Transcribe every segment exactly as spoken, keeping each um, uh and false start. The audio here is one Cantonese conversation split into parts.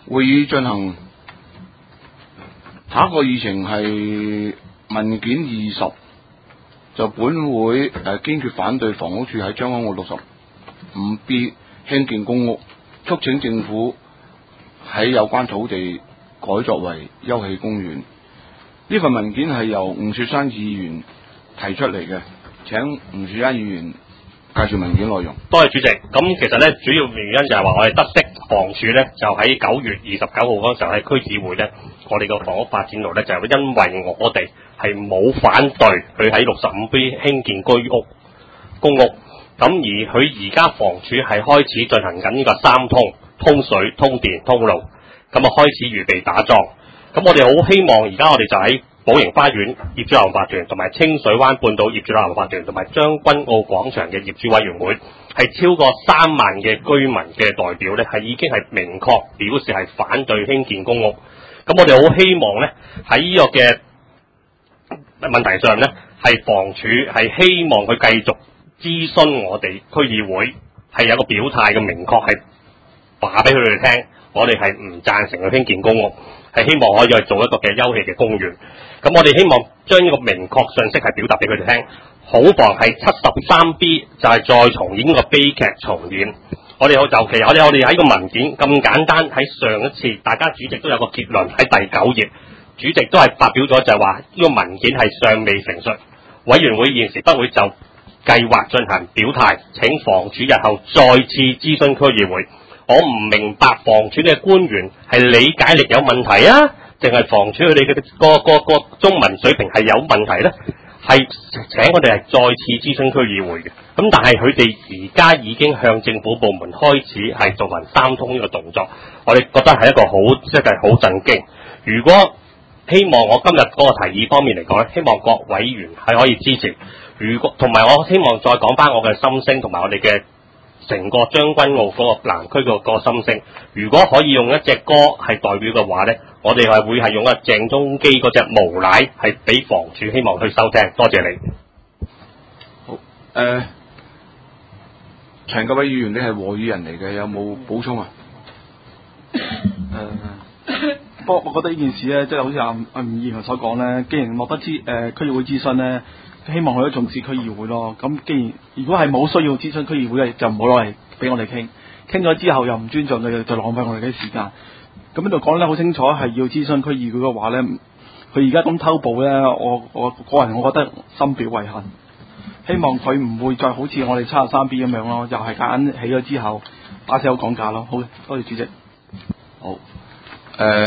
會議進行。下一個議程係文件二十，就本會誒堅決反對房屋署喺將軍澳六十五 B 興建公屋，促請政府喺有關土地改作為休憩公園。呢份文件係由吳雪山議員提出嚟嘅，請吳雪山議員介紹文件內容。 多謝主席。咁其實咧，主要原因就係話我哋得悉房署咧就喺九月二十九號嗰陣時候喺區議會咧，我哋個房屋發展路咧就係因為我哋係冇反對佢喺六十五 B 興建居屋公屋，咁而佢而家房署係開始進行緊呢個三通通水、通電、通路，咁啊開始預備打樁。咁我哋好希望而家我哋就喺寶盈花園業主立案法團同埋清水灣半島業主立案法團同埋將軍澳廣場嘅業主委員會，係超過三萬嘅居民嘅代表咧，係已經係明確表示係反對興建公屋。咁我哋好希望咧喺呢個嘅問題上咧，係房署係希望佢繼續諮詢我哋區議會，係有個表態嘅明確係話俾佢哋聽，我哋係唔贊成去興建公屋，係希望可以去做一個嘅休憩嘅公園。咁我哋希望將呢個明確信息係表達俾佢哋聽，好防係七十三 B 就係再重演呢個悲劇重演。我哋尤其我哋我哋喺個文件咁簡單，喺上一次大家主席都有個結論喺第九頁，主席都係發表咗就係話呢個文件係尚未成熟，委員會現時不會就計劃進行表態，請房署日後再次諮詢區議會。我唔明白房署嘅官員係理解力有問題啊，定係房署佢哋嘅個個個中文水平係有問題呢？係請我哋係再次諮詢區議會嘅。咁但係佢哋而家已經向政府部門開始係進行三通呢個動作，我哋覺得係一個好即係好震驚。如果希望我今日嗰個提議方面嚟講咧，希望各委員係可以支持。如果同埋我希望再講翻我嘅心聲同埋我哋嘅成個將軍澳嗰個南區個個心聲，如果可以用一隻歌係代表嘅話咧，我哋係會係用一個鄭中基嗰隻無賴係俾房署希望去收聽。多謝你。 好，誒、呃，陳各位議員，你係和議人嚟嘅，有冇補充啊？ 誒、呃，不過我覺得呢件事咧，即係好似阿阿吳議員所講咧，既然落得諮誒區議會諮詢咧，希望佢都重視區議會咯。咁既然如果係冇需要諮詢區議會嘅，就唔好攞嚟俾我哋傾。傾咗之後又唔尊重佢，就浪費我哋啲時間。咁呢度講得好清楚，係要諮詢區議會嘅話咧，佢而家咁偷步咧，我我個人我覺得深表遺憾。希望佢唔會再好似我哋七十三 B 咁樣咯，又係夾硬起咗之後打死口講價咯。好，多謝主席。 好，誒、呃，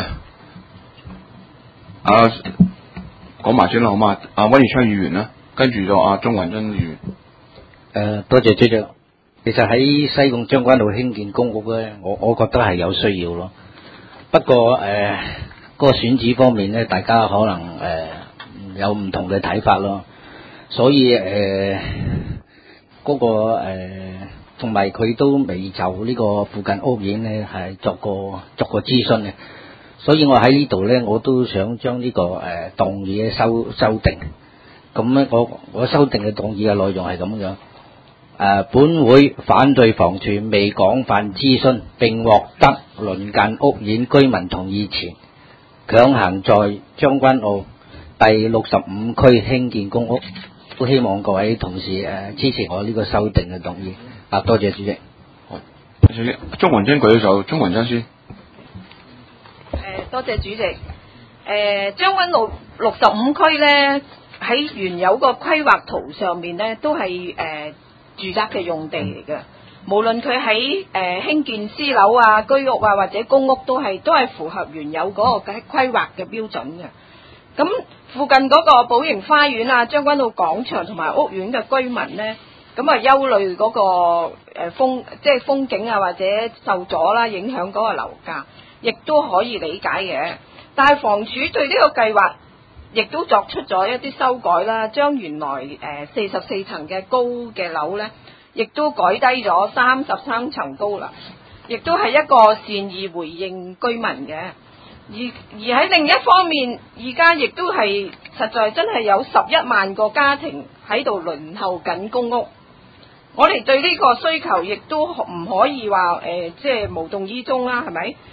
啊，講埋先啦，好嘛？阿溫耀昌議員啦，跟住就阿鍾雲真議員。誒、 呃，多謝主席。其實喺西貢將軍澳興建公屋咧，我我覺得係有需要咯。不過誒，呃嗰個選址方面咧，大家可能誒、呃、有唔同嘅睇法咯。所以誒，嗰、呃嗰個誒，同埋佢都未就呢個附近屋苑咧係作過作過諮詢嘅。所以我喺呢度咧，我都想將呢、呢個誒、呃、動議修修訂。咁咧，我我修訂嘅動議嘅內容係咁樣。誒、呃，本會反對房署未廣泛諮詢並獲得鄰近屋苑居民同意前，強行在將軍澳第六十五區興建公屋。都希望各位同事誒、呃、支持我呢個修訂嘅動議。啊，多謝主席。 好，主席，鍾雲真舉咗手，鍾雲真先。誒、 呃，多謝主席。誒、呃，將軍澳六十五區咧，喺原有個規劃圖上面咧，都係誒。呃住宅嘅用地嚟嘅，無論佢喺誒興建私樓啊、居屋啊或者公屋，都係都係符合原有嗰個嘅規劃嘅標準嘅。咁附近嗰個寶盈花園啊、將軍澳廣場同埋屋苑嘅居民呢，咁啊憂慮嗰個誒風即係風景啊或者受阻啦，影響嗰個樓價，亦都可以理解嘅。但係房署對呢個計劃，亦都作出咗一啲修改啦，將原來誒四十四層嘅高嘅樓呢，亦都改低咗三十三層高啦，亦都係一個善意回應居民嘅。而而喺另一方面，而家亦都係實在真係有十一萬個家庭喺度輪候緊公屋。我哋對呢個需求亦都唔可以話誒，即係無動於衷啦，係咪？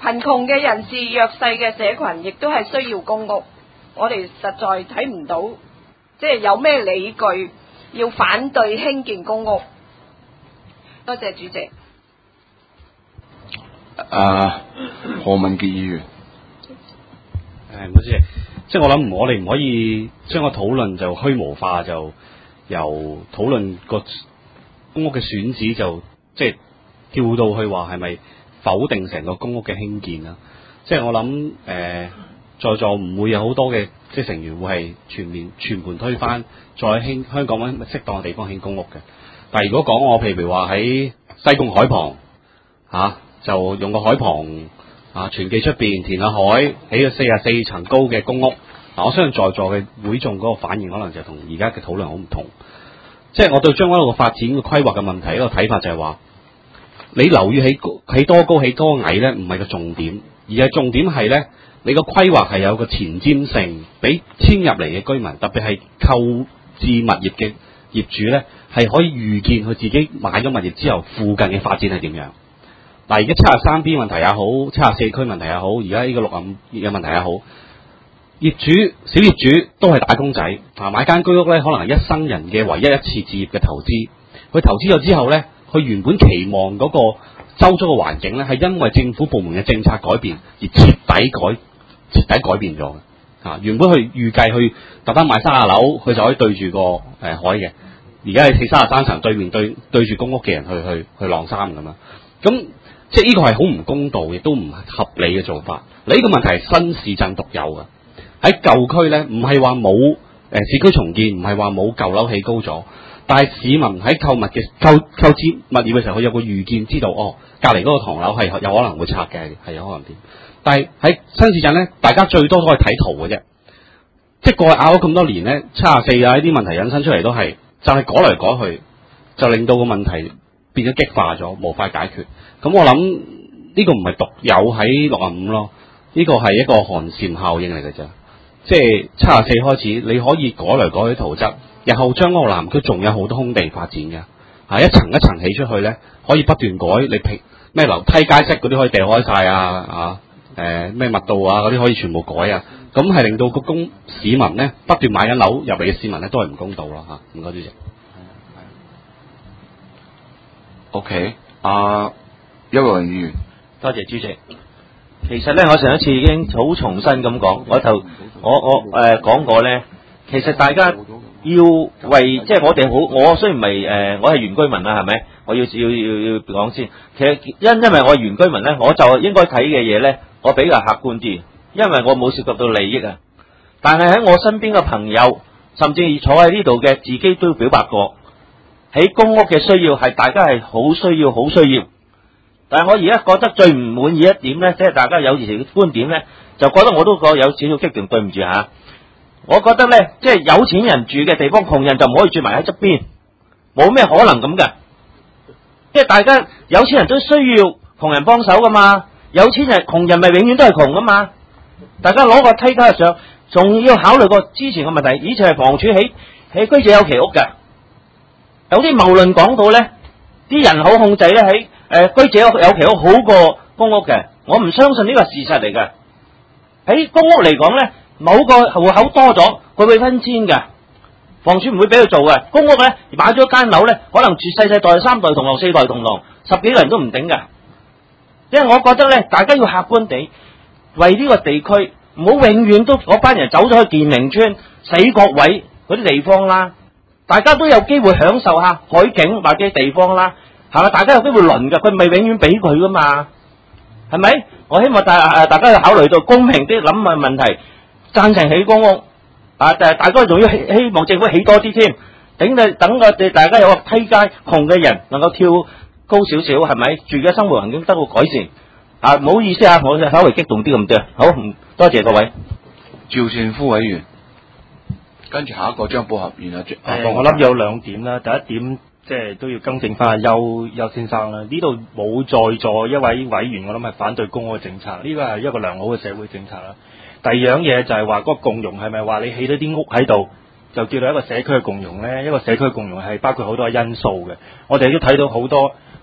貧窮嘅人士、弱勢嘅社群亦都係需要公屋。我哋實在睇唔到，即係有咩理據要反對興建公屋。多謝主席。 啊，何文傑議員。 誒，唔好意思，即係我諗，我哋唔可以將個討論就虛無化，就由討論個公屋嘅選址就即係跳到去話係咪否定成個公屋嘅興建啦。即係我諗誒、呃，在座唔會有好多嘅即係成員會係全面全盤推翻，再興香港揾適當嘅地方興公屋嘅。但係如果講我譬如話喺西貢海旁嚇、啊，就用個海旁啊，全記出邊填下海，起咗四十四層高嘅公屋。嗱、啊，我相信在座嘅會眾嗰個反應可能就同而家嘅討論好唔同。即係我對將軍澳嘅發展嘅規劃嘅問題一個睇法就係話，你樓宇起高起多高起多矮咧，唔係個重點，而係重點係咧，你個規劃係有個前瞻性，俾遷入嚟嘅居民，特別係購置物業嘅業主咧，係可以預見佢自己買咗物業之後附近嘅發展係點樣。嗱，而家七十三 B 問題也好，七十四區問題也好，而家呢個六十五嘅問題也好，業主小業主都係打工仔啊！買間居屋咧，可能係一生人嘅唯一一次置業嘅投資。佢投資咗之後咧，佢原本期望嗰個周遭嘅環境咧，係因為政府部門嘅政策改變而徹底改徹底改變咗嘅。啊，原本佢預計去特登買三十樓，佢就可以對住個誒、呃、海嘅。而家係四三十三層對面對對住公屋嘅人去去去晾衫咁樣。咁即係呢個係好唔公道，亦都唔合理嘅做法。你、這、呢個問題係新市鎮獨有嘅。喺舊區咧，唔係話冇誒市區重建，唔係話冇舊樓起高咗，但係市民喺購物嘅購購置物業嘅時候，佢有個預見，知道哦，隔離嗰個唐樓係有可能會拆嘅，係有可能點。但係喺新市鎮咧，大家最多都係睇圖嘅啫。即係過去拗咗咁多年咧，七十四啊呢啲問題引申出嚟都係，就係、是、改來改去，就令到個問題變咗激化咗，無法解決。咁我諗呢個唔係獨有喺六十五咯，呢、這個係一個寒蟬效應嚟嘅啫。即係七十四開始，你可以改來改去圖則，日後將嗰個南區仲有好多空地發展嘅，啊一層一層起出去咧，可以不斷改，你平咩樓梯階式嗰啲可以掉開晒啊，啊誒咩密度啊嗰啲可以全部改啊，咁係令到個公市民咧不斷買緊樓入嚟嘅市民咧都係唔公道咯嚇，唔該主席。 OK， 啊邱國麟議員， 多謝主席。其實咧，我上一次已經好重新咁講，我頭我我誒講、呃、過咧，其實大家要為即係我哋好，我雖然唔係誒，我係原居民啦，係咪？我要要要要講先。其實因因為我係原居民咧，我就應該睇嘅嘢咧，我比較客觀啲，因為我冇涉及到利益啊。但係喺我身邊嘅朋友，甚至坐喺呢度嘅，自己都表白過，喺公屋嘅需要係大家係好需要，好需要。但係我而家覺得最唔滿意一點咧，即係大家有時嘅觀點咧，就覺得我都覺得有少少激動，對唔住嚇。我覺得咧，即係有錢人住嘅地方，窮人就唔可以住埋喺側邊，冇咩可能咁嘅。即係大家有錢人都需要窮人幫手噶嘛，有錢人窮人咪永遠都係窮噶嘛。大家攞個梯階上，仲要考慮過之前嘅問題，以前係房署起起居者有其屋嘅，有啲謬論講到咧，啲人口控制咧喺。誒、呃，居者有其屋好過公屋嘅，我唔相信呢個係事實嚟嘅。喺公屋嚟講咧，某個戶口多咗，佢會分遷嘅，房署唔會俾佢做嘅。公屋咧，買咗間樓咧，可能住世世代三代同堂、四代同堂，十幾個人都唔頂嘅。因為我覺得咧，大家要客觀地為呢個地區，唔好永遠都嗰班人走咗去健寧村、死角位嗰啲地方啦。大家都有機會享受下海景或者地方啦。係嘛？大家有機會輪㗎，佢唔係永遠俾佢噶嘛，係咪？我希望大誒大家要考慮到公平啲諗嘅問題，贊成起公屋啊！但係大家仲要希希望政府起多啲添，等你等我哋大家有個梯階，窮嘅人能夠跳高少少，係咪？住嘅生活環境得到改善啊！唔好意思啊，我稍微激動啲咁多，好，多謝各位。 趙善夫委員，跟住下一個張寶合，然後誒，我諗有兩點啦，第一點。即係都要更正翻阿邱邱先生啦，呢度冇在座一位委員，我諗係反對公屋嘅政策，呢個係一個良好嘅社會政策啦。第二樣嘢就係話嗰個共融係咪話你起咗啲屋喺度就叫做一個社區嘅共融咧？一個社區嘅共融係包括好多因素嘅。我哋都睇到好多誒、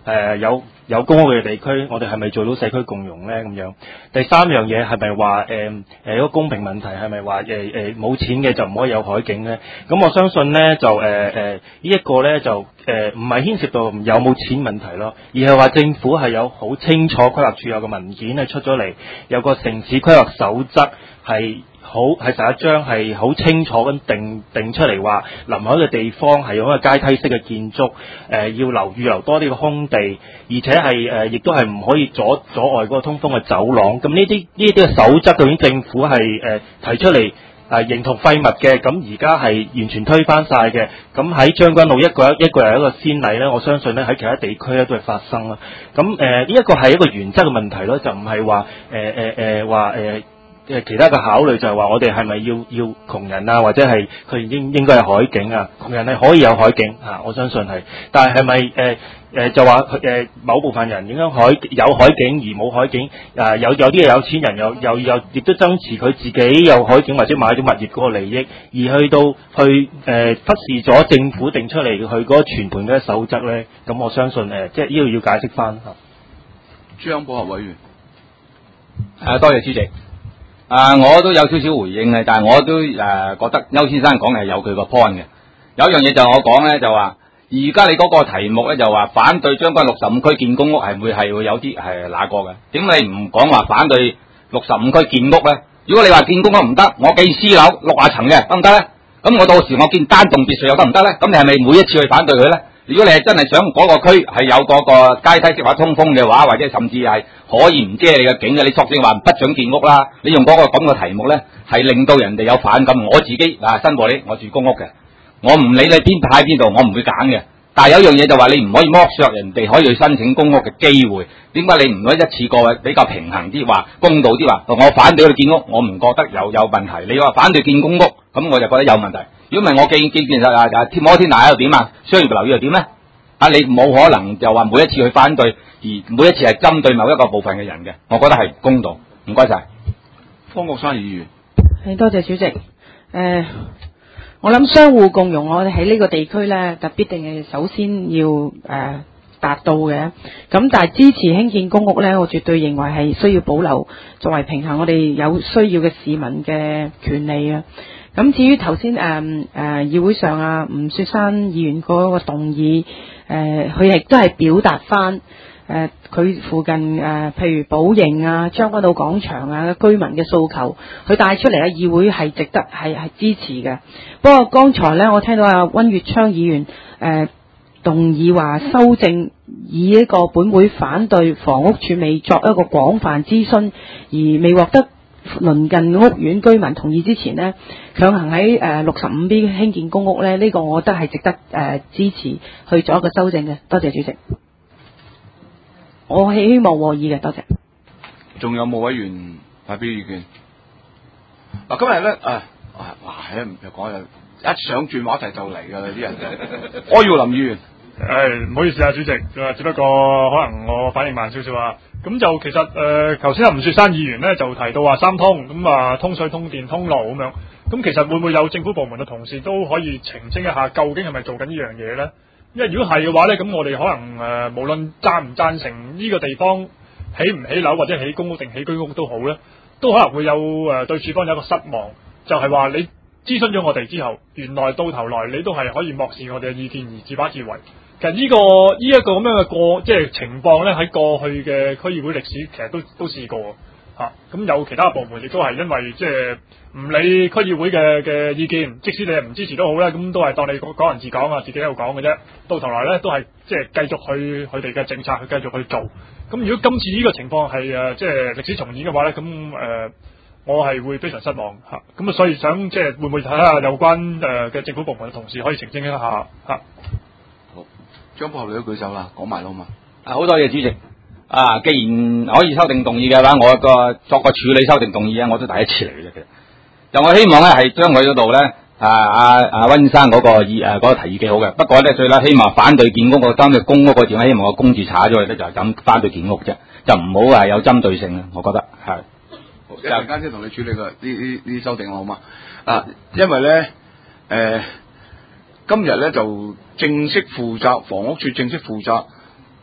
呃、有有公屋嘅地區，我哋係咪做到社區共融咧？咁樣第三樣嘢係咪話誒誒一個公平問題係咪話誒誒冇錢嘅就唔可以有海景咧？咁我相信咧就誒誒、呃、呢一個咧就誒唔係牽涉到有冇錢問題咯，而係話政府係有好清楚規劃處有個文件係出咗嚟，有個城市規劃守則係。好係十一章係好清楚咁定定出嚟話，臨海嘅地方係用一個階梯式嘅建築，誒、呃、要留預留多啲嘅空地，而且係誒亦都係唔可以阻阻礙嗰個通風嘅走廊。咁呢啲呢啲嘅守則究竟政府係誒、呃、提出嚟誒、呃、認同廢物嘅，咁而家係完全推翻晒嘅。咁喺將軍澳一個一個又一個先例咧，我相信咧喺其他地區咧都係發生啦。咁誒呢一個係一個原則嘅問題咯，就唔係話誒誒誒話誒。誒其他嘅考慮就係話我哋係咪要要窮人啊，或者係佢應應該係海景啊？窮人係可以有海景啊，我相信係。但係係咪誒誒就話誒、呃、某部分人影響海有海景而冇海景？誒、啊、有有啲係有錢人又又又亦都爭持佢自己有海景或者買咗物業嗰個利益，而去到去誒、呃、忽視咗政府定出嚟佢嗰個全盤嘅守則咧？咁我相信誒、呃、即係呢個要解釋翻嚇。 張寶合委員， 誒、啊、多謝主席。啊，我都有少少回應嘅，但係我都誒、呃、覺得邱先生講嘅係有佢個 point 嘅。有一樣嘢就我講咧，就話而家你嗰個題目咧就話反對將軍六十五區建公屋係會係會有啲係哪個嘅？點解你唔講話反對六十五區建屋咧？如果你話建公屋唔得，我建私樓六十層嘅得唔得咧？咁我到時我建單棟別墅又得唔得咧？咁你係咪每一次去反對佢咧？如果你係真係想嗰個區係有嗰個階梯式或通風嘅話，或者甚至係可以唔遮你嘅景嘅，你索性話不准建屋啦。你用嗰個咁嘅題目咧，係令到人哋有反感。我自己啊，新玻璃，我住公屋嘅，我唔理你邊派邊度，我唔會揀嘅。但係有一樣嘢就話你唔可以剝削人哋可以去申請公屋嘅機會。點解你唔可以一次過比較平衡啲，話公道啲話？我反對去建屋，我唔覺得有有問題。你話反對建公屋，咁我就覺得有問題。如果唔係我建建建實啊啊天摩天大喺度點啊？商業樓宇又點咧？啊，你冇可能就話每一次去反對，而每一次係針對某一個部分嘅人嘅，我覺得係公道。唔該晒， 方國珊議員。 係多謝主席。誒、呃，我諗相互共融，我哋喺呢個地區咧，就必定係首先要誒達到嘅。咁但係支持興建公屋咧，我絕對認為係需要保留作為平衡我哋有需要嘅市民嘅權利啊。咁至於頭先誒誒議會上啊吳雪山議員嗰個動議，誒佢亦都係表達翻誒佢附近誒、呃、譬如寶盈啊、將軍澳廣場啊居民嘅訴求，佢帶出嚟嘅議會係值得係係支持嘅。不過剛才咧，我聽到阿溫月昌議員誒、呃、動議話修正，以一個本會反對房屋署未作一個廣泛諮詢而未獲得鄰近屋苑居民同意之前呢，強行喺誒六十五 B 興建公屋咧，呢、這個我覺得係值得誒、呃、支持去做一個修正嘅。多謝主席，我係希望和議嘅。多謝。 仲有冇委員發表意見？嗱、啊，今日咧誒，哇，係又講又一想轉話題就嚟㗎啦啲人。柯耀林議員。 誒唔好意思啊，主席，只不過可能我反應慢少少啊。咁就其實誒，頭先阿吳雪山議員咧就提到話三通，咁啊通水、通電、通路咁樣。咁其實會唔會有政府部門嘅同事都可以澄清一下，究竟係咪做緊呢樣嘢咧？因為如果係嘅話咧，咁我哋可能誒、呃，無論贊唔贊成呢個地方起唔起樓或者起公屋定起居屋都好咧，都可能會有誒、呃、對處方有一個失望，就係、是、話你諮詢咗我哋之後，原來到頭來你都係可以漠視我哋嘅意見而自把自為。其實呢、這個呢一、這個咁樣嘅過即係情況咧，喺過去嘅區議會歷史其實都都試過嚇。咁、啊、有其他部門亦都係因為即係唔理區議會嘅嘅意見，即使你係唔支持都好咧，咁都係當你講講人自講啊，自己喺度講嘅啫。到頭來咧都係即係繼續去佢哋嘅政策去繼續去做。咁如果今次呢個情況係誒即係歷史重演嘅話咧，咁誒、呃、我係會非常失望嚇。咁啊，所以想即係會唔會睇下有關誒嘅、呃、政府部門嘅同事可以澄清一下嚇。啊張博你都舉手啦，講埋啦好嘛？ 啊，好多謝主席。啊，既然可以修訂動議嘅話，我個作個處理修訂動議啊，我都第一次嚟嘅啫。其實，就我希望咧係將佢嗰度咧，啊啊啊温生嗰個議誒嗰個提議幾好嘅。不過咧，最啦希望反對建屋個針對公屋個字咧，希望個公字查咗佢咧，就係咁反對建屋啫，就唔好話有針對性啦。我覺得係。 好，一陣間先同你處理個呢呢呢修訂好嘛？啊，因為咧誒。呃今日咧就正式負責房屋署正式負責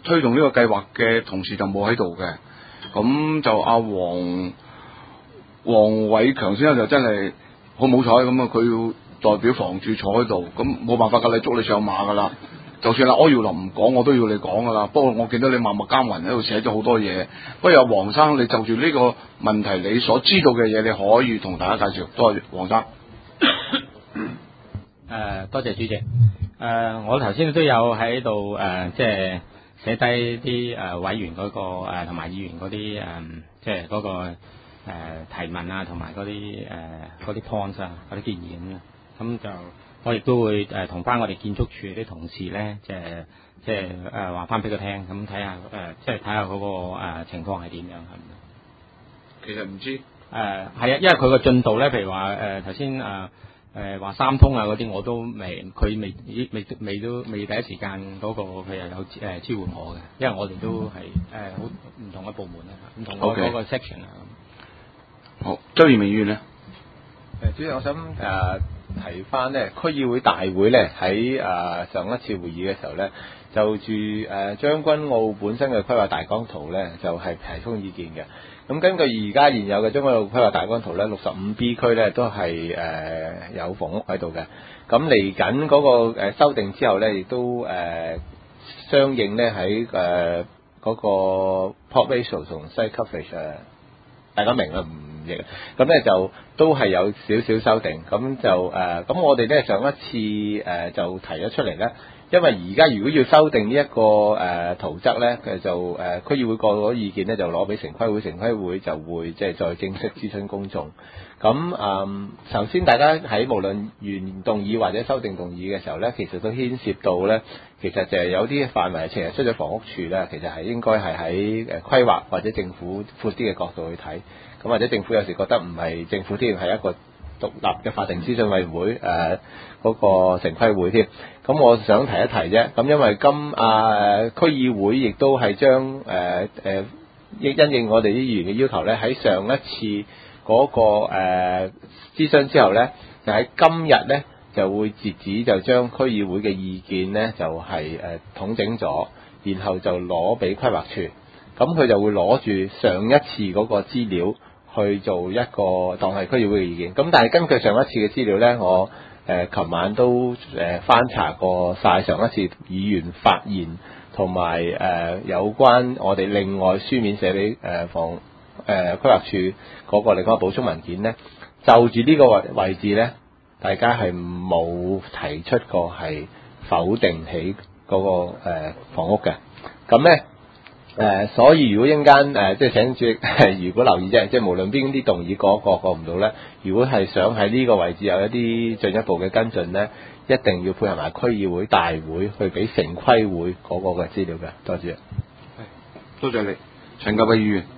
推動呢個計劃嘅同事就冇喺度嘅，咁就阿黃黃偉強先生就真係好冇彩咁啊！佢要代表房署坐喺度，咁冇辦法㗎，你捉你上馬㗎啦。就算阿柯耀林唔講，我都要你講㗎啦。不過我見到你默默耕耘喺度寫咗好多嘢，不如阿黃生，你就住呢個問題，你所知道嘅嘢，你可以同大家介紹。多謝黃生。 誒、呃，多謝主席。誒、呃，我頭先都有喺度誒，即係寫低啲誒委員嗰、嗰個誒同埋議員嗰啲誒，即係嗰個誒、呃、提問啊，同埋嗰啲誒嗰啲 point 啊，嗰啲建議咁啦。咁就我亦都會誒同翻我哋建築署啲同事咧，即係即係誒話翻俾佢聽，咁睇下誒，即係睇下嗰個誒、呃、情況係點樣係咪？ 其實唔知誒係啊，因為佢個進度咧，譬如話誒頭先誒。誒話、呃、三通啊嗰啲我都未，佢未未未都未第一時間嗰、那個佢又有誒、呃、支援我嘅，因為我哋都係誒好唔同嘅部門啊，唔同嘅嗰個 section 啊。 好，周延明議員咧。 誒，主席，我想誒、呃、提翻咧，區議會大會咧喺誒上一次會議嘅時候咧，就住誒將軍澳本身嘅規劃大綱圖咧，就係、是、提供意見嘅。咁根據而家現有嘅將軍澳規劃大綱圖咧，六十五 B 區咧都係誒、呃、有房屋喺度嘅。咁嚟緊嗰個、呃、修訂之後咧，亦都誒、呃、相應咧喺誒嗰個 pop ratio 同 site coverage 誒，大家明啦唔譯。咁咧就都係有少少修訂。咁就誒，咁、呃、我哋咧上一次誒、呃、就提咗出嚟咧。因為而家如果要修訂呢一個誒、呃、圖則咧，佢就誒區、呃、議會過咗意見咧，就攞俾城規會，城規會就會即係再正式諮詢公眾。咁誒，首、呃、先大家喺無論原動議或者修訂動議嘅時候咧，其實都牽涉到咧，其實就係有啲範圍其實出咗房屋署咧，其實係應該係喺誒規劃或者政府闊啲嘅角度去睇。咁或者政府有時覺得唔係政府添，係一個獨立嘅法定諮詢委員會誒嗰、呃那個城規會添。咁我想提一提啫，咁因為今啊區議會亦都係將誒誒因應我哋啲議員嘅要求咧，喺上一次嗰、那個誒、呃、諮詢之後咧，就喺今日咧就會截止，就將區議會嘅意見咧就係、是、誒、呃、統整咗，然後就攞俾規劃處，咁佢就會攞住上一次嗰個資料去做一個當係區議會嘅意見。咁但係根據上一次嘅資料咧，我誒，琴、呃、晚都誒、呃、翻查過晒上一次議員發言，同埋誒有關我哋另外書面寫俾誒房誒規劃處嗰個另外補充文件咧，就住呢個位位置咧，大家係冇提出過係否定起嗰、那個誒、呃、房屋嘅。咁咧誒，所以如果一陣間誒，即係請主席，如果留意啫，即係無論邊啲動議過過過唔到咧，如果係想喺呢個位置有一啲進一步嘅跟進咧，一定要配合埋區議會大會去俾城規會嗰個嘅資料嘅。多謝。 多謝你，陳家輝議員。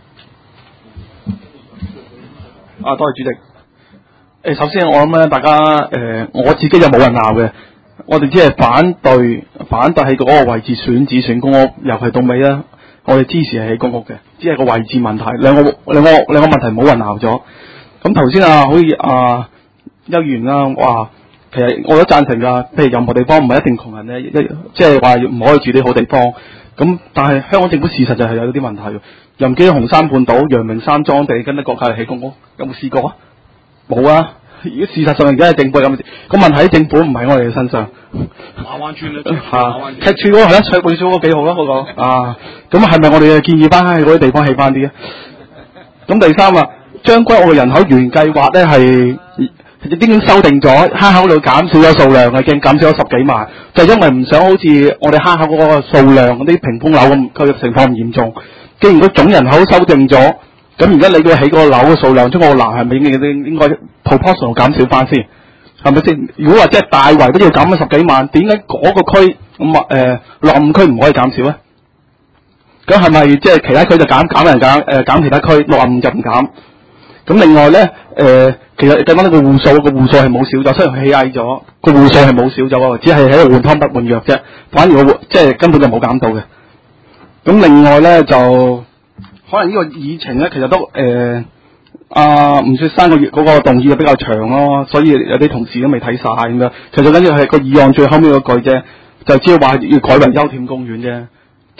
啊，多謝主席。誒，首先我諗咧，大家誒、呃，我自己就冇人鬧嘅，我哋只係反對反對喺嗰個位置選址選公屋，由頭到尾啦。我哋支持係起公屋嘅，只係個位置問題。兩個兩個兩個問題冇人鬧咗。咁頭先啊，好似啊邱議員啦，哇，其實我都贊成㗎。譬如任何地方唔係一定窮人咧，一即係話唔可以住啲好地方。咁但係香港政府事實就係有啲問題。又唔記得紅山半島、陽明山莊地跟得國家起公屋，有冇試過啊？冇啊！如果事實上而家係政府咁，個問題喺政府唔喺我哋嘅身上。 馬灣村咧， 嚇，赤柱嗰個係啦，赤柱嗰個幾好啦，嗰個啊，咁係咪我哋嘅建議翻喺嗰啲地方起翻啲啊？咁第三啊，將軍澳嘅人口原計劃咧係已經修訂咗，坑口度減少咗數量，已經減少咗十幾萬，就因為唔想好似我哋坑口嗰個數量嗰啲屏風樓咁佢嘅情況咁嚴重。既然個總人口修訂咗，咁而家你要起個樓嘅數量，中澳南係咪應應應該 proportional 減少翻先？係咪先？如果話即係大圍都要減咗十幾萬，點解嗰個區咁啊誒落五區唔可以減少咧？咁係咪即係其他區就減減人減誒減其他區，六五就唔減？咁另外咧誒、呃，其實計翻呢個戶數，個戶數係冇少咗，雖然佢起矮咗，個戶數係冇少咗，只係喺度換湯不換藥啫。反而個即係根本就冇減到嘅。咁另外咧就可能呢個議程咧，其實都誒阿吳雪山個月嗰個動議就比較長咯，所以有啲同事都未睇晒咁樣。其實緊要係個議案最後尾嗰句啫，就只係話要改為休憩公園啫，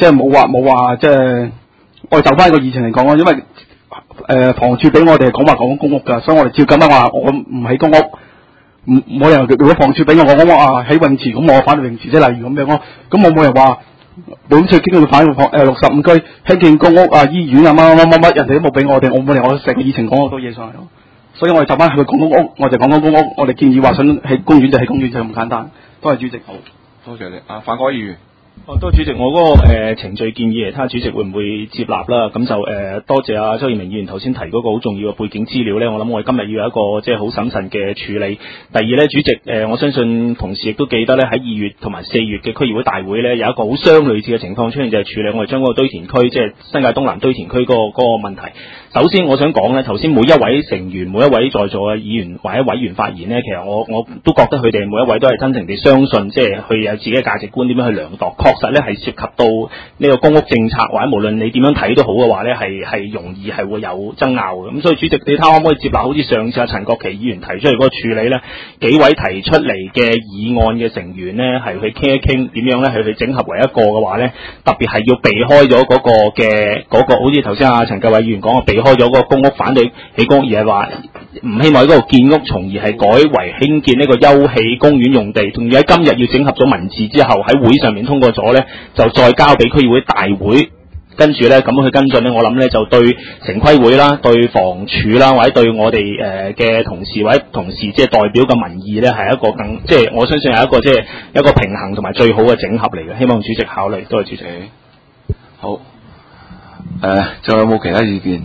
即係冇話冇話即係我哋就翻個議程嚟講咯，因為誒、呃、房署俾我哋講話講公屋㗎，所以我哋照咁樣話我唔起公屋。唔冇人如果房署俾我，我講話喺泳池，咁我反對泳池，即係例如咁樣咯。咁我冇人話本處經過反對房誒六十五區興建公屋啊、醫院啊乜乜乜乜，人哋都冇俾我哋，我冇理由我成個議程講好多嘢上嚟咯。所以我哋就翻去講公屋，我就講講公屋，我哋建議話想起公園就起公園，就咁簡單。多謝主席。好， 多謝你。啊，范國議員。 哦，多謝主席，我嗰、那個、呃、程序建議嚟睇下主席會唔會接納啦。咁就誒、呃、多謝阿周耀明議員頭先提嗰個好重要嘅背景資料咧，我諗我哋今日要有一個即係好審慎嘅處理。第二咧，主席誒、呃、我相信同事亦都記得咧，喺二月同埋四月嘅區議會大會咧，有一個好相類似嘅情況出現，就係、是、處理我哋將嗰個堆填區即係新界東南堆填區嗰、那個嗰、那個問題。首先我想講咧，頭先每一位成員、每一位在座嘅議員或者委員發言咧，其實我我都覺得佢哋每一位都係真誠地相信，即係佢有自己嘅價值觀點樣去量度，確實咧係涉及到呢個公屋政策或者無論你點樣睇都好嘅話咧，係係容易係會有爭拗嘅。咁所以主席，你睇下可唔可以接納好似上次阿陳國旗議員提出嚟嗰個處理咧，幾位提出嚟嘅議案嘅成員咧，係去傾一傾點樣咧，係去整合為一個嘅話咧，特別係要避開咗嗰個嘅嗰、嗰個，好似頭先阿陳繼偉議員講嘅，避開咗嗰個公屋反對起公屋，而係話唔希望喺嗰度建屋，從而係改為興建呢個休憩公園用地，仲要喺今日要整合咗文字之後喺會上面通過咗咧，就再交俾區議會大會，跟住咧咁樣去跟進咧，我諗咧就對城規會啦、對房署啦，或者對我哋誒嘅同事或者同事即係代表嘅民意咧，係一個更即係我相信係一個即係一個平衡同埋最好嘅整合嚟嘅。希望主席考慮，多謝主席。 好，誒、呃，仲有冇其他意見？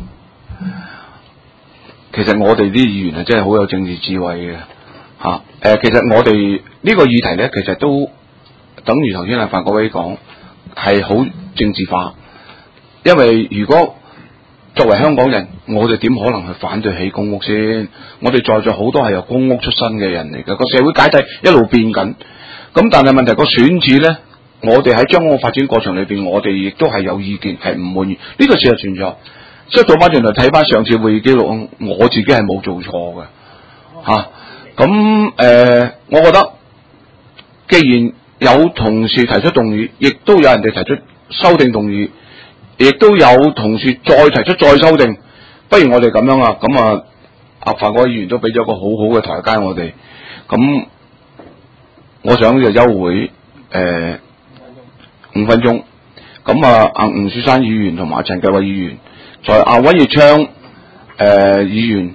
其實我哋啲議員啊，真係好有政治智慧嘅嚇。誒、啊呃，其實我哋呢個議題咧，其實都等於頭先阿范國威講，係好政治化。因為如果作為香港人，我哋點可能去反對起公屋先？我哋在座好多係由公屋出身嘅人嚟嘅，個社會階梯一路變緊。咁但係問題個選址咧，我哋喺將嗰個發展過程裏邊，我哋亦都係有意見，係唔滿意。呢、這個事實存在。所以倒翻轉頭睇翻上次會議記錄，我自己係冇做錯嘅嚇。咁、啊、誒、呃，我覺得既然有同事提出動議，亦都有人哋提出修訂動議，亦都有同事再提出再修訂，不如我哋咁樣啊？咁啊，阿范國議員都俾咗個好好嘅台階我哋。咁我想就休會誒五分鐘。咁啊，阿吳雪山議員同埋陳繼偉議員。在阿溫業昌誒、呃、議員，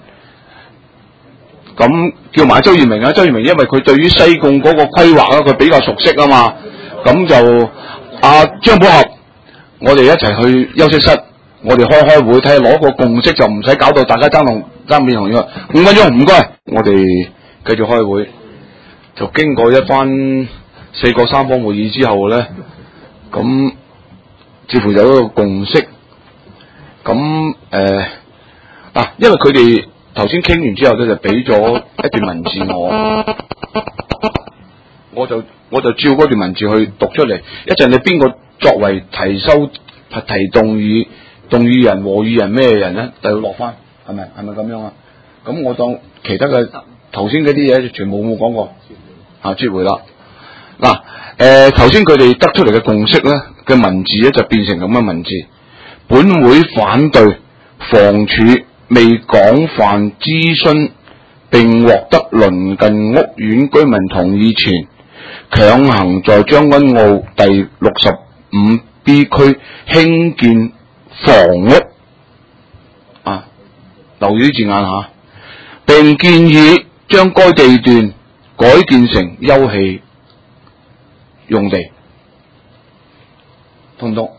咁叫埋周耀明啊，周耀明因為佢對於西貢嗰個規劃咧，佢比較熟悉啊嘛，咁就阿張寶俠，我哋一齊去休息室，我哋開開會，睇下攞個共識，就唔使搞到大家爭龍爭面紅嘅。五分鐘唔該，我哋繼續開會，就經過一番四個三方會議之後咧，咁似乎有一個共識。咁誒嗱，因為佢哋頭先傾完之後咧，就俾咗一段文字我，我就我就照嗰段文字去讀出嚟。一陣你邊個作為提收提動議動議人和議人咩人咧，就要落翻，係咪係咪咁樣啊？咁我當其他嘅頭先嗰啲嘢全部冇講過，啊，撤回啦。嗱誒，頭先佢哋得出嚟嘅共識咧嘅文字咧，就變成咁嘅文字。本會反對房署未廣泛諮詢並獲得鄰近屋苑居民同意前，強行在將軍澳第六十五 B 區興建房屋啊，留意啲字眼吓，並建議將該地段改建成休憩用地，通唔通？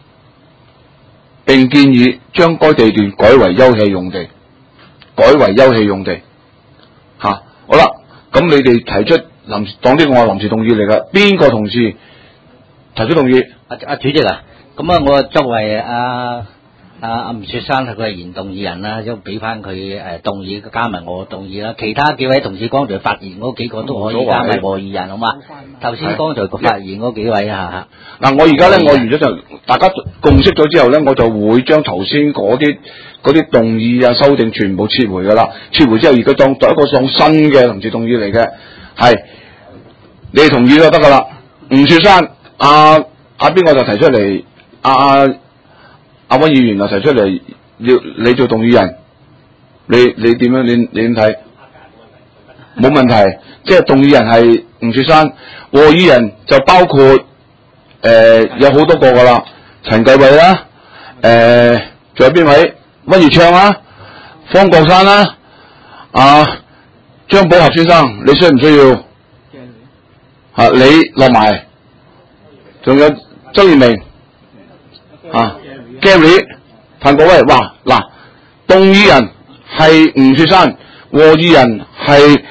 並建議將該地段改為休憩用地，改為休憩用地，吓、啊、好啦。咁你哋提出臨時當呢個係臨時動議嚟噶，邊個同事提出動議？ 阿阿、啊、主席啊，咁啊，我作為阿阿阿吳雪山係佢係原動議人啦，都俾翻佢誒動議加埋我動議啦。其他幾位同事剛才發言嗰幾個都可以加埋我議人，好嘛？頭先剛才發言嗰幾位啊， 嗱，我而家咧，我完咗就大家共識咗之後咧，我就會將頭先嗰啲嗰啲動議啊、修訂全部撤回噶啦。撤回之後，而家當作一個當新嘅同事動議嚟嘅，係你哋同意就得噶啦。吳雪山阿阿邊個就提出嚟阿阿阿温議員啊提出嚟，要你做動議人，你你點樣？你你點睇？冇問題，即係動議人係吳雪山，和議人就包括誒、呃、有好多個噶啦，陳繼偉啦，誒仲有邊位？温月昌啦，方國珊啦，啊張寶俠先生，你需唔需要？啊，你落埋，仲有周賢明，啊 Gary， 范國威，哇嗱，動議人係吳雪山，和議人係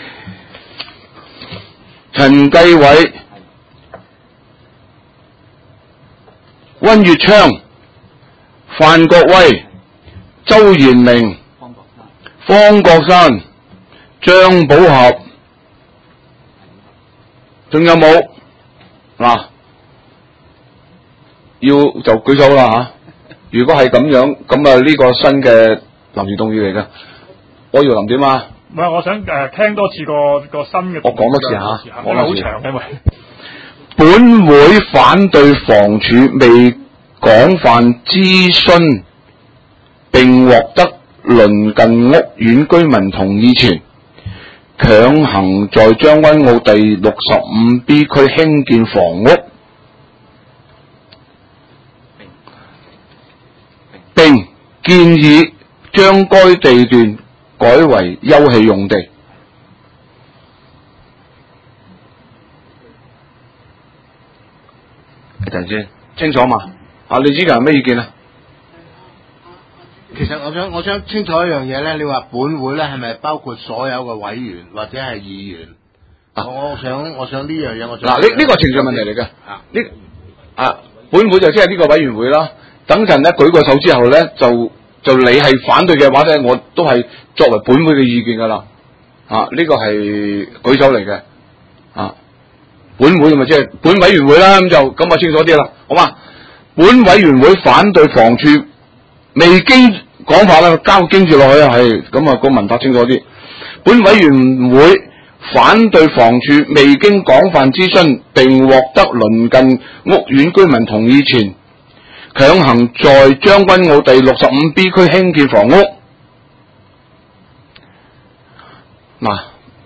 陳繼偉、温月昌、范國威、周賢明、方國珊、張寶俠，仲有冇？嗱，要就舉手啦吓。如果係咁樣，咁啊呢個新嘅臨時動議嚟嘅，我姚林點啊？ 唔係，我想誒、呃、聽多次個個新嘅。 我講多次嚇， 我好長因為。 本會反對房署未廣泛諮詢並獲得鄰近屋苑居民同意前，強行在將軍澳第六十五 B 區興建房屋，並建議將該地段改為休憩用地。一陣先，清楚嘛？啊，李子強有咩意見啊？ 其實我想我想清楚一樣嘢咧，你話本會咧係咪包括所有嘅委員或者係議員？啊、我想我想呢樣嘢，我想嗱，呢呢個程序問題嚟嘅。啊，呢啊，本會就即係呢個委員會啦。等陣咧舉個手之後咧，就就你係反對嘅話咧，我都係作為本會嘅意見噶啦。啊，呢、這個係舉手嚟嘅。啊，本會咪即係本委員會啦，咁就咁啊清楚啲啦，好嘛？本委員會反對房署未經講法啦，交經住落去啊，係咁啊個文法清楚啲。本委員會反對房署未經廣泛諮詢並獲得鄰近屋苑居民同意前，強行在將軍澳第六十五 B 區興建房屋。嗱，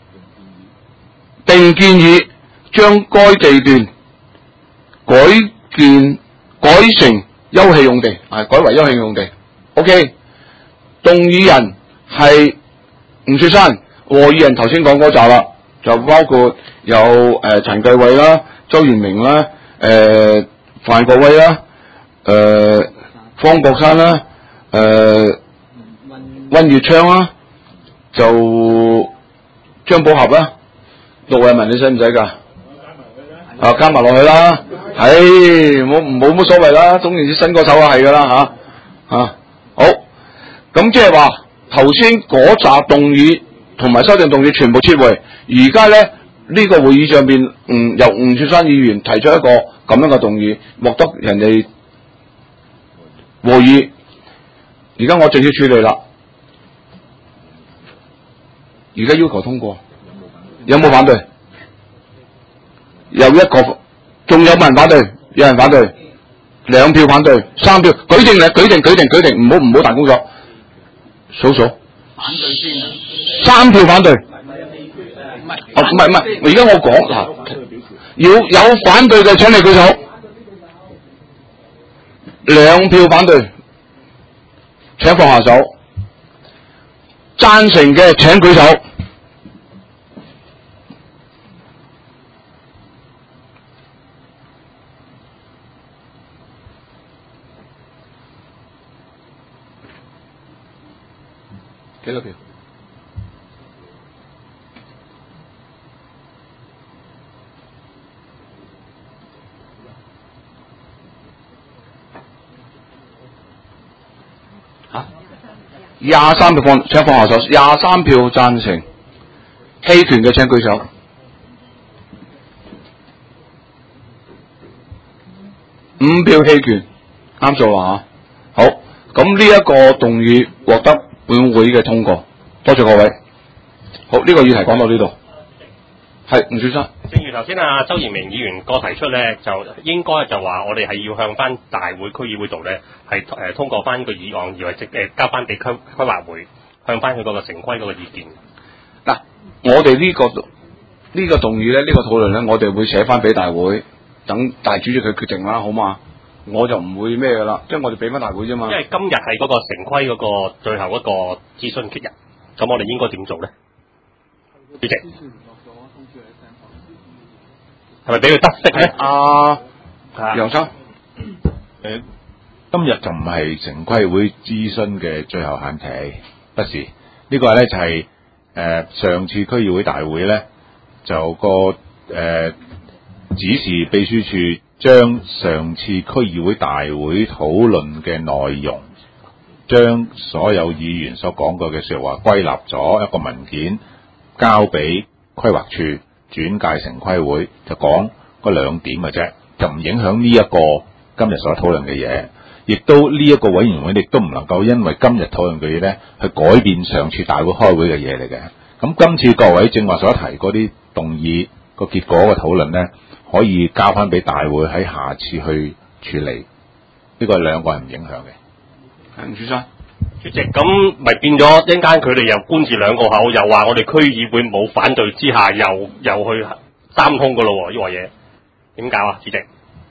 並建議將該地段改建改成休憩用地，係改為休憩用地。O.K. 動議人係吳雪山，和議人頭先講嗰集啦，就包括有誒陳繼偉啦、周賢明啦、誒、呃、范國威啦、誒、呃、方國珊啦、誒、呃、温月昌啦，就張寶俠啦，陸偉文你使唔使㗎？啊，加埋落去啦，唉，冇冇乜所謂啦，總言之伸個手啊係㗎啦吓啊。好，咁即係話頭先嗰紮動議同埋修訂動議全部撤回，而家咧呢、這個會議上邊，嗯，由吳雪山議員提出一個咁樣嘅動議，獲得人哋和議，而家我正式處理啦，而家要求通過，有冇反對？有一個，仲有冇人反對？有人反對。兩票反對，三票舉定嚟，舉定舉定舉定，唔好唔好大工作，數數。反對先啊！三票反對。唔係哦，唔係唔係，而家我講嗱，要有反對嘅請你舉手。兩票反對，請放下手。贊成嘅請舉手。幾多票？嚇？廿三票放，請放下手。廿三票贊成，棄權嘅請舉手。五票棄權，啱數啦嚇。好，咁呢一個動議獲得本會嘅通過，多謝各位。好，呢、這個議題講到呢度。 係吳先生。 正如頭先啊周延明議員個提出咧，就應該就話我哋係要向翻大會區議會度咧，係誒、呃、通過翻個議案，而係直誒交翻俾區規劃會，向翻佢嗰個城規嗰個意見。 嗱，我哋呢、這個呢、這個動議咧，呢、這個討論咧，我哋會寫翻俾大會，等大主席佢決定啦，好嘛？我就唔會咩噶啦，即係我哋俾翻大會啫嘛。 因為今日係嗰個城規嗰個最後一個諮詢期日，咁我哋應該點做咧？主席，係咪俾佢得悉咧？ 啊，楊生， 誒，今日就唔係城規會諮詢嘅最後限期，不是。呢個咧就係誒上次區議會大會咧就個誒指示秘書處將上次區議會大會討論嘅內容，將所有議員所講過嘅說話歸納咗一個文件，交俾規劃處轉介城規會，就講嗰兩點嘅啫，就唔影響呢一個今日所討論嘅嘢，亦都呢一個委員會亦都唔能夠因為今日討論嘅嘢咧，去改變上次大會開會嘅嘢嚟嘅。咁今次各位正話所提嗰啲動議個結果嘅討論咧，可以交翻俾大會喺下次去處理，呢個兩個係唔影響嘅。 吳先生。 主席，咁咪變咗一陣間佢哋又官字兩個口，又話我哋區議會冇反對之下，又又去三通噶咯喎，呢個嘢點搞啊？主席，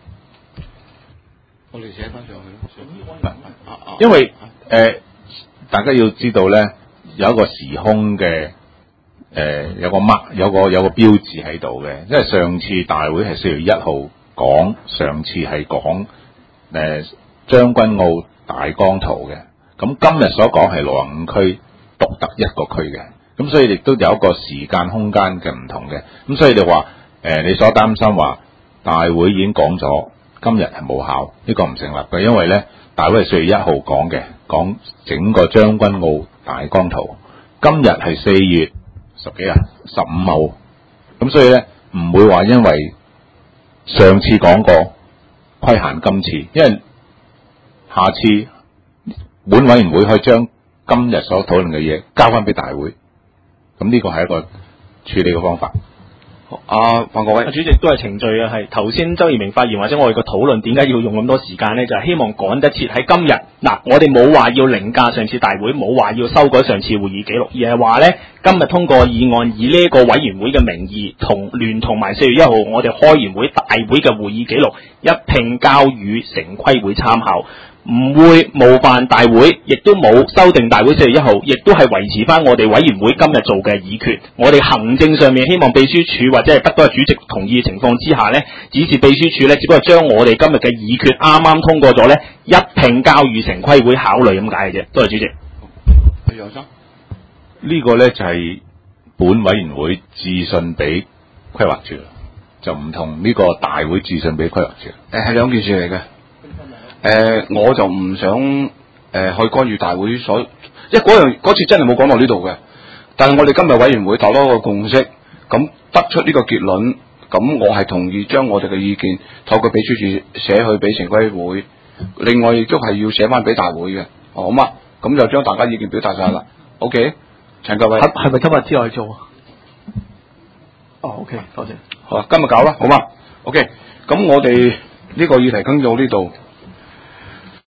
我哋寫翻上去咯。 因為誒、呃，大家要知道咧，有一個時空嘅誒、呃，有個 mark，有個有個標誌喺度嘅，因為上次大會係四月一號講，上次係講誒將軍澳大綱圖嘅。咁今日所講係六十五區獨特一個區嘅，咁所以亦都有一個時間空間嘅唔同嘅，咁所以就話誒、呃、你所擔心話大會已經講咗，今日係冇效，呢、這個唔成立嘅，因為咧大會係四月一號講嘅，講整個將軍澳大綱圖，今日係四月十幾啊十五號，咁所以咧唔會話因為上次講過規限今次，因為下次。本委員會可以將今日所討論嘅嘢交翻俾大會，咁呢個係一個處理嘅方法。 啊，范國威， 主席都係程序嘅，係頭先周延明發言或者我哋個討論點解要用咁多時間呢？就係、是、希望趕得切喺今日。嗱，我哋冇話要凌駕上次大會，冇話要修改上次會議記錄，而係話呢，今日通過議案，以呢一個委員會嘅名義，同聯同埋四月一號我哋開完會大會嘅會議記錄一併交予城規會參考。唔會冒犯大會，亦都冇修訂大會四月一號，亦都係維持翻我哋委員會今日做嘅議決。我哋行政上面希望秘書處或者係得到主席同意嘅情況之下呢，指示秘書處呢，只不過將我哋今日嘅議決啱啱通過咗呢，一併交予城規會考慮咁解嘅啫。多謝主席。 楊生， 呢個呢就係本委員會致信俾規劃處，就唔同呢個大會致信俾規劃處。 誒，係兩件事嚟嘅。誒、呃，我就唔想誒、呃、去干預大會所，因為嗰樣嗰次真係冇講到呢度嘅。但係我哋今日委員會達到一個共識，咁得出呢個結論，咁我係同意將我哋嘅意見透過秘書處寫去俾城規會，另外亦都係要寫翻俾大會嘅，好嘛？咁就將大家意見表達晒啦。OK， 陳各位， 係係咪今日之內做啊？哦 ，OK， 多謝。 好啊，今日搞啦，好嘛？OK，咁我哋呢個議題傾到呢度。